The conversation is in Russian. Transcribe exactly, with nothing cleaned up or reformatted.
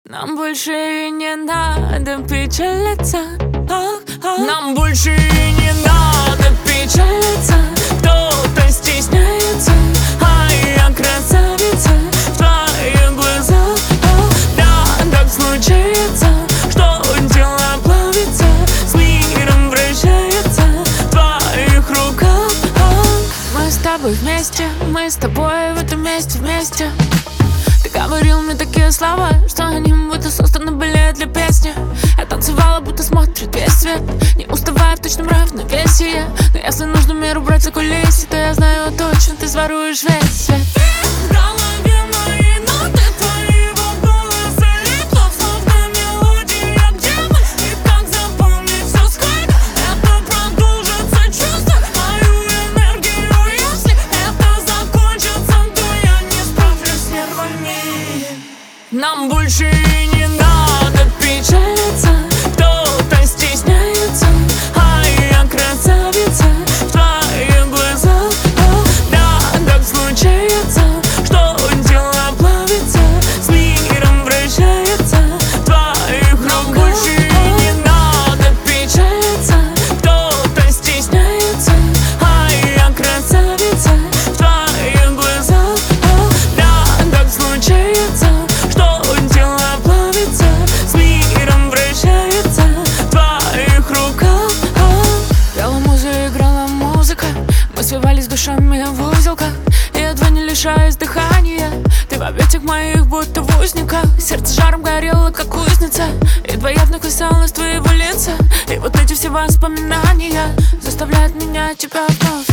Нам больше и не надо печалиться. Нам больше и не надо печалиться. Кто-то стесняется, а я красавица в твоих глазах. Да, так случается, что тело плавится, с миром вращается в твоих руках. Мы с тобой вместе, мы с тобой в этом месте вместе. Ты говорил мне такие слова, что они будто созданы были для песни. Я танцевала, будто смотрит весь свет, не уставая в точном равновесии. Но если нужно мир убрать за кулисы, то я знаю точно, ты своруешь весь свет. В голове мои ноты твоего голоса лепло, словно мелодия, где мы и как запомнить все сколько это продолжится чувство, мою энергию. Если это закончится, то я не справлюсь с нервами. Нам больше и не надо печалиться. Кто-то стесняется, а я красавица в твоих глазах. Да, так случается, что тело плавится, с миром вращается в твоих руках. Больше и не надо печалиться. Кто-то стесняется, а я красавица в твоих глазах. Да, так случается, что тело плавится, с миром вращается в твоих руках. Пела музыка, играла музыка, мы свивались душами в узелках, и едва не лишаясь дыхания. Ты в объятиях моих будто в узниках, сердце жаром горело, как кузница, едва явно касалось твоего лица. И вот эти все воспоминания заставляют меня тебя вновь